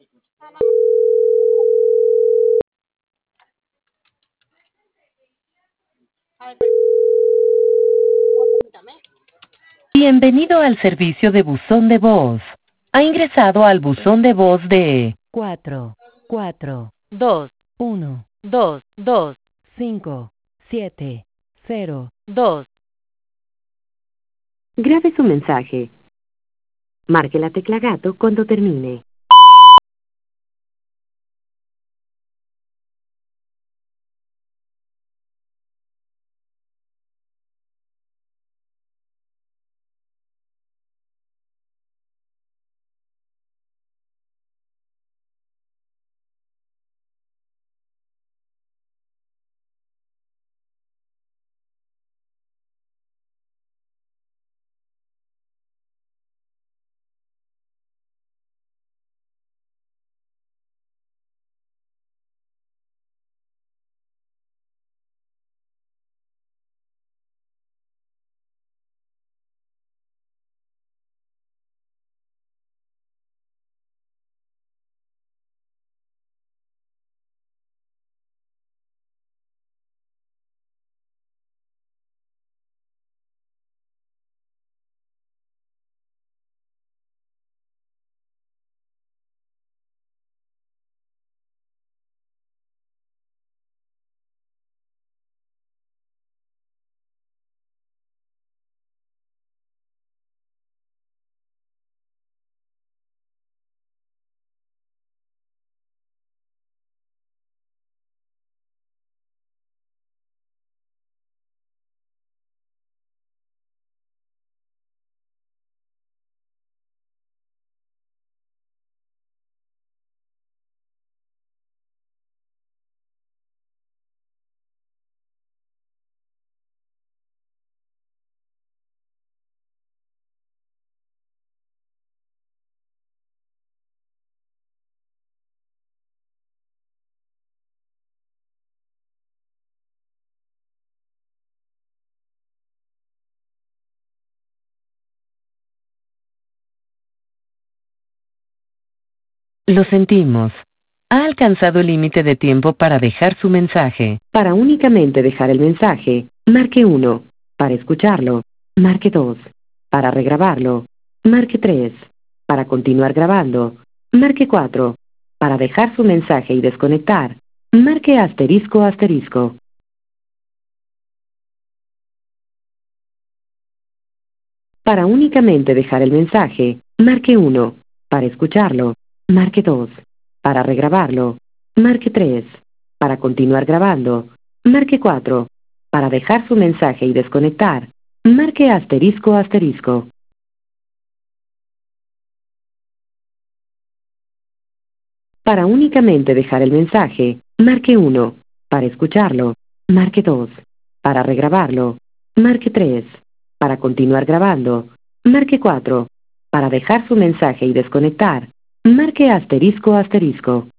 Bienvenido al servicio de buzón de voz. Ha ingresado al buzón de voz de 4, 4, 2, 1, 2, 2, 5, 7, 0, 2. Grabe su mensaje. Marque la tecla gato cuando termine. Lo sentimos. Ha alcanzado el límite de tiempo para dejar su mensaje. Para únicamente dejar el mensaje, marque 1. Para escucharlo, marque 2. Para regrabarlo, marque 3. Para continuar grabando, marque 4. Para dejar su mensaje y desconectar, marque asterisco asterisco. Para únicamente dejar el mensaje, marque 1. Para escucharlo, marque 2. Para regrabarlo, marque 3. Para continuar grabando, marque 4. Para dejar su mensaje y desconectar, marque asterisco asterisco. Para únicamente dejar el mensaje, marque 1. Para escucharlo, marque 2. Para regrabarlo, marque 3. Para continuar grabando, marque 4. Para dejar su mensaje y desconectar, marque asterisco asterisco.